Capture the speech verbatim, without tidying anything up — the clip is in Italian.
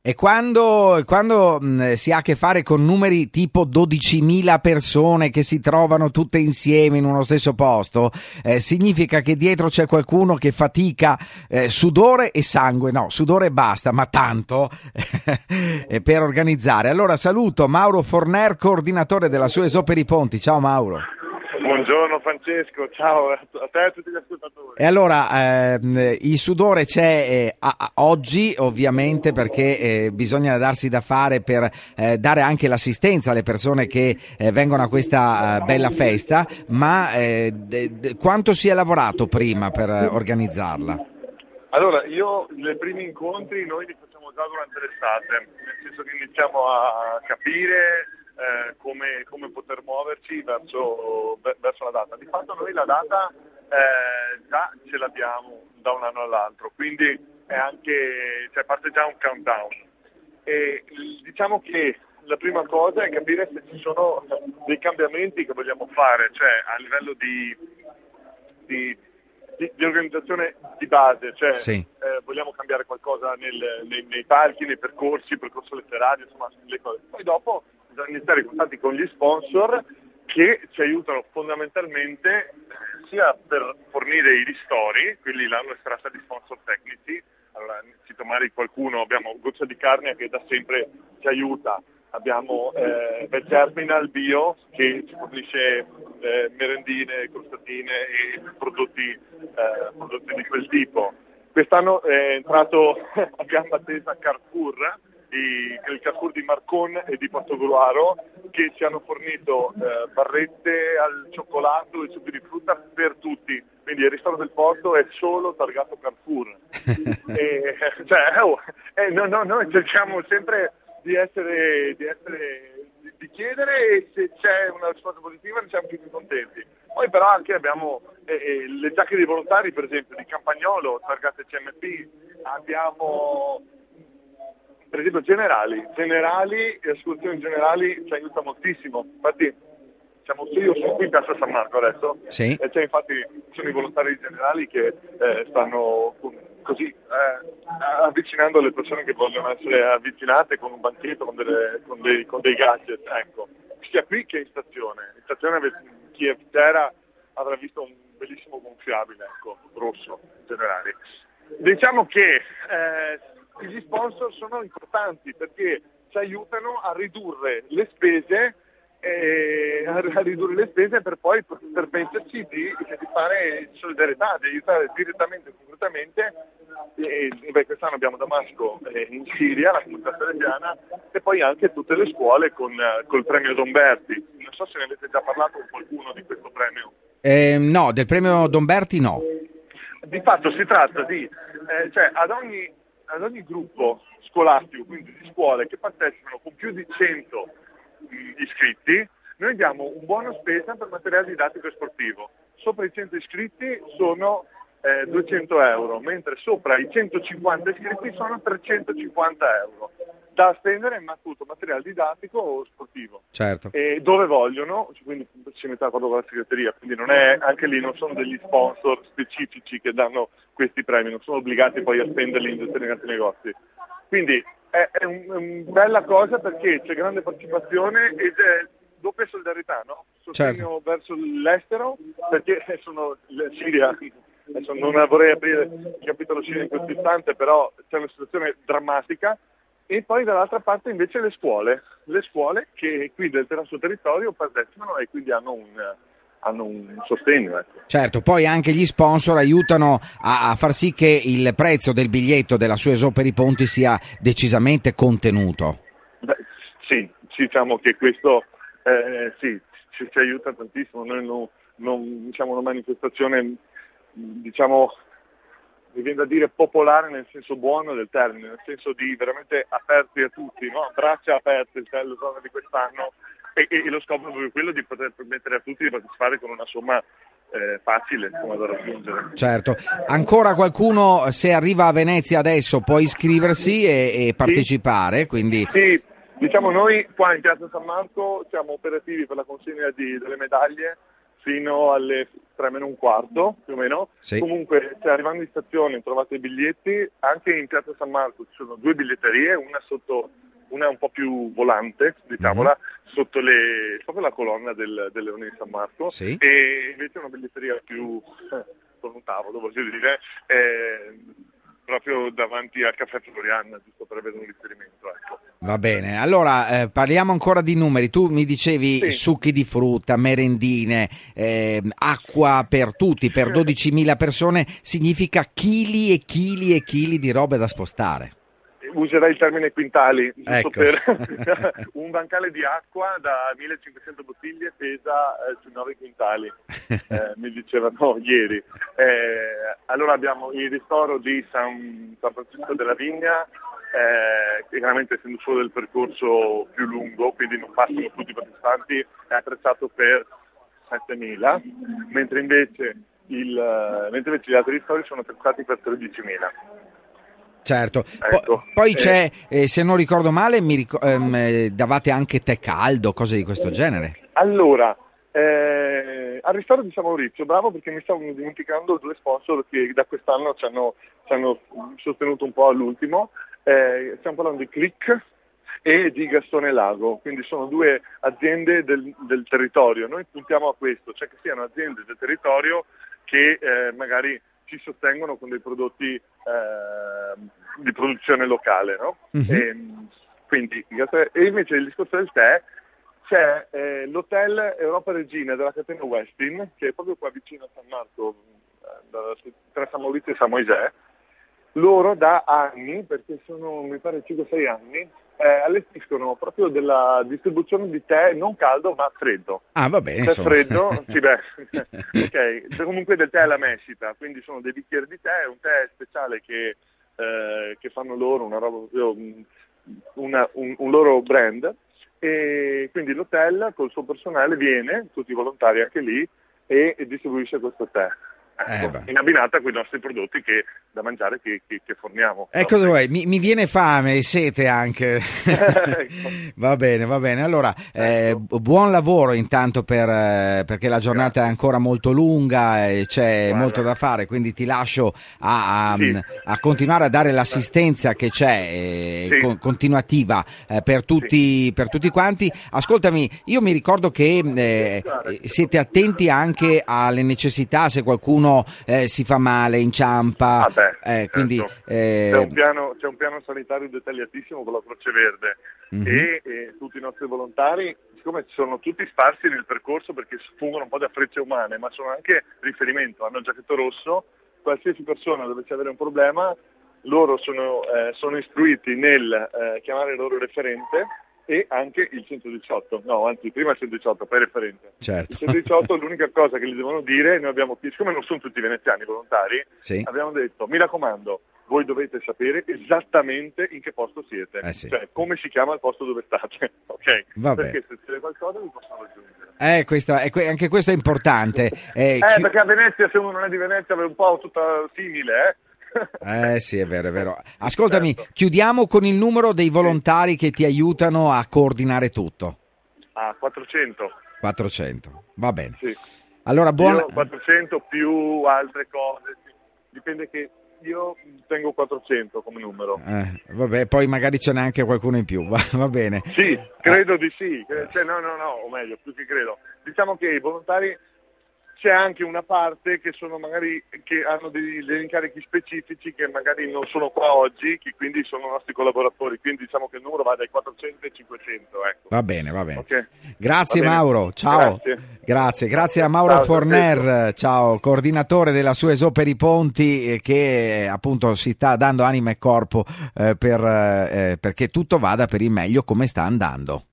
E quando, quando mh, si ha a che fare con numeri tipo dodicimila persone che si trovano tutte insieme in uno stesso posto, eh, significa che dietro c'è qualcuno che fatica, eh, sudore e sangue, no, sudore e basta, ma tanto eh, per organizzare. Allora saluto Mauro Forner, coordinatore della Suez per i Ponti. Ciao Mauro. Buongiorno Francesco, ciao a te e a tutti gli ascoltatori. E allora, eh, il sudore c'è eh, a, a, oggi ovviamente perché eh, bisogna darsi da fare per eh, dare anche l'assistenza alle persone che eh, vengono a questa eh, bella festa, ma eh, de, de, quanto si è lavorato prima per eh, organizzarla? Allora, io nei primi incontri noi li facciamo già durante l'estate, nel senso che iniziamo a capire Eh, come, come poter muoverci verso, verso la data. Di fatto noi la data eh, già ce l'abbiamo da un anno all'altro, quindi è anche, cioè parte già un countdown. E diciamo che la prima cosa è capire se ci sono dei cambiamenti che vogliamo fare, cioè a livello di, di, di, di organizzazione di base, cioè sì. eh, vogliamo cambiare qualcosa nel, nei, nei palchi, nei percorsi, il percorso letterario, insomma le cose. Poi dopo bisogna iniziare i contatti con gli sponsor che ci aiutano fondamentalmente sia per fornire i ristori, quindi la nostra strata di sponsor tecnici. Allora, cito magari qualcuno, abbiamo Goccia di Carne che da sempre ci aiuta, abbiamo eh, Veg Terminal Bio che ci fornisce eh, merendine, crostatine e prodotti, eh, prodotti di quel tipo. Quest'anno è entrato a gamba tesa Carrefour, I, il Carrefour di Marcon e di Portogruaro, che ci hanno fornito eh, barrette al cioccolato e succhi di frutta per tutti, quindi il ristoro del porto è solo targato Carrefour. e, cioè, oh, eh, no, no, noi cerchiamo sempre di essere, di, essere di, di chiedere, e se c'è una risposta positiva ne siamo tutti contenti. Poi però anche abbiamo eh, eh, le giacche dei volontari, per esempio di Campagnolo targate C M P, abbiamo per esempio generali, generali e assicurazioni generali ci aiuta moltissimo. Infatti siamo, io sono qui in piazza San Marco adesso, sì. E c'è infatti sono i volontari generali che eh, stanno così eh, avvicinando le persone che vogliono essere avvicinate con un banchetto, con, delle, con, dei, con dei gadget, ecco, sia qui che in stazione. In stazione chi c'era avrà visto un bellissimo gonfiabile, ecco, rosso, generali. Diciamo che eh, gli sponsor sono importanti perché ci aiutano a ridurre le spese, eh, a ridurre le spese per poi permetterci di, di fare solidarietà, di aiutare direttamente e concretamente. E, beh, quest'anno abbiamo Damasco eh, in Siria, la comunità salesiana, e poi anche tutte le scuole con col premio Domberti. Non so se ne avete già parlato con qualcuno di questo premio. Eh, no, del premio Domberti no. Di fatto si tratta di, eh, cioè ad ogni ad ogni gruppo scolastico, quindi di scuole che partecipano con più di cento mh, iscritti, noi diamo un buono spesa per materiale didattico e sportivo. Sopra i cento iscritti sono eh, duecento euro, mentre sopra i centocinquanta iscritti sono trecentocinquanta euro, da spendere in tutto materiale didattico o sportivo. Certo. E dove vogliono, quindi si mette d'accordo con la segreteria, quindi non è, anche lì non sono degli sponsor specifici che danno questi premi, non sono obbligati poi a spenderli in determinati negozi. Quindi è, è una un bella cosa perché c'è grande partecipazione ed è doppia solidarietà, no? Sostegno certo. verso l'estero, perché sono la Siria, adesso non vorrei aprire il capitolo Siria in questo istante, però c'è una situazione drammatica. E poi dall'altra parte invece le scuole, le scuole che qui del nostro territorio partecipano e quindi hanno un, hanno un sostegno. Ecco. Certo, poi anche gli sponsor aiutano a, a far sì che il prezzo del biglietto della Suez per i Ponti sia decisamente contenuto. Beh, sì, diciamo che questo eh, sì, ci, ci aiuta tantissimo. Noi non, non siamo una manifestazione, diciamo, mi viene da dire popolare nel senso buono del termine, nel senso di veramente aperti a tutti, no? Braccia aperte, il giorno di quest'anno, e, e lo scopo è proprio quello di poter permettere a tutti di partecipare con una somma eh, facile insomma, da raggiungere. Certo, ancora qualcuno se arriva a Venezia adesso può iscriversi e, e partecipare, sì. Quindi... Sì, diciamo noi qua in Piazza San Marco siamo operativi per la consegna di, delle medaglie fino alle tre meno un quarto, più o meno. Sì. Comunque, cioè, arrivando in stazione trovate i biglietti, anche in Piazza San Marco ci sono due biglietterie, una sotto, una un po' più volante, diciamola, mm-hmm. sotto le, proprio la colonna del, del Leone di San Marco, sì. e invece una biglietteria più, eh, con un tavolo, voglio dire, eh, proprio davanti al Caffè Florian, giusto per avere un riferimento, ecco. Va bene, allora eh, parliamo ancora di numeri. Tu mi dicevi sì. succhi di frutta, merendine, eh, acqua per tutti, per dodicimila persone, significa chili e chili e chili di robe da spostare. Userei il termine quintali, giusto ecco. per un bancale di acqua da millecinquecento bottiglie pesa eh, su nove quintali, eh, mi dicevano ieri. Eh, allora abbiamo il ristoro di San, San Francisco della Vigna, eh, che chiaramente essendo solo del percorso più lungo, quindi non passano tutti i partecipanti, è attrezzato per settemila, mentre invece, il, mentre invece gli altri ristori sono attrezzati per tredicimila. Certo, ecco. po- poi c'è, eh, se non ricordo male, mi ric- ehm, davate anche tè caldo, cose di questo genere. Allora, eh, al ristoro di San Maurizio, bravo, perché mi stavo dimenticando due sponsor che da quest'anno ci hanno, ci hanno sostenuto un po' all'ultimo. Eh, stiamo parlando di Click e di Gastone Lago, quindi sono due aziende del, del territorio. Noi puntiamo a questo, cioè che siano aziende del territorio che eh, magari ci sostengono con dei prodotti eh, di produzione locale, no? Mm-hmm. E, quindi, e invece il discorso del tè, c'è eh, l'hotel Europa Regina della catena Westin, che è proprio qua vicino a San Marco, eh, tra San Maurizio e San Moisè. Loro da anni, perché sono mi pare cinque sei anni, eh, allestiscono proprio della distribuzione di tè non caldo ma freddo. Ah, va bene. Tè insomma. Freddo, sì beh, ok, c'è comunque del tè alla mescita, quindi sono dei bicchieri di tè, un tè speciale che, eh, che fanno loro, una roba proprio, una, un, un loro brand, e quindi l'hotel col suo personale viene, tutti i volontari anche lì, e, e distribuisce questo tè. Ecco, eh in abbinata con i nostri prodotti che da mangiare che, che, che forniamo. E eh, cosa vuoi? Mi, mi viene fame e sete anche. Ecco. Va bene, va bene. Allora, eh, ecco. buon lavoro intanto per, eh, perché la giornata Grazie. È ancora molto lunga e c'è Guarda. molto da fare, quindi ti lascio a, a, sì. a continuare a dare l'assistenza che c'è, eh, sì. con, continuativa eh, per, tutti, sì. per tutti quanti. Ascoltami, io mi ricordo che eh, siete attenti anche alle necessità se qualcuno Eh, si fa male, inciampa, ah beh, eh, quindi certo. eh... c'è, un piano, c'è un piano sanitario dettagliatissimo con la Croce Verde, mm-hmm. e, e tutti i nostri volontari, siccome sono tutti sparsi nel percorso perché fungono un po' da frecce umane, ma sono anche riferimento, hanno il giacchetto rosso, qualsiasi persona dovesse avere un problema, loro sono, eh, sono istruiti nel eh, chiamare il loro referente e anche il centodiciotto, no anzi prima il centodiciotto, poi referente. Certo. Il centodiciotto l'unica cosa che gli devono dire, noi abbiamo, siccome non sono tutti veneziani volontari, sì. abbiamo detto, mi raccomando, voi dovete sapere esattamente in che posto siete, eh sì. cioè come si chiama il posto dove state, ok? Vabbè. Perché se c'è qualcosa vi possono raggiungere. Eh, questa, eh, anche questo è importante. Eh, eh chi... perché a Venezia, se uno non è di Venezia, è un po' tutta simile, eh? Eh sì, è vero, è vero. Ascoltami, certo. chiudiamo con il numero dei volontari sì. che ti aiutano a coordinare tutto. Ah, quattrocento. quattrocento, va bene. Sì. Allora, buona... Io quattrocento più altre cose, dipende che io tengo quattrocento come numero. Eh, vabbè, poi magari ce n'è anche qualcuno in più, va, va bene. Sì, credo eh. di sì, cioè, no, no, no, o meglio, più che credo. Diciamo che i volontari... C'è anche una parte che sono magari che hanno degli, degli incarichi specifici che magari non sono qua oggi, che quindi sono nostri collaboratori, quindi diciamo che il numero va dai quattrocento ai cinquecento. Ecco. Va bene, va bene. Okay. Grazie va bene. Mauro, ciao. Grazie, grazie, grazie a Mauro ciao, Forner, perfetto. ciao, coordinatore della Sueso per i Ponti, che appunto si sta dando anima e corpo eh, per, eh, perché tutto vada per il meglio come sta andando.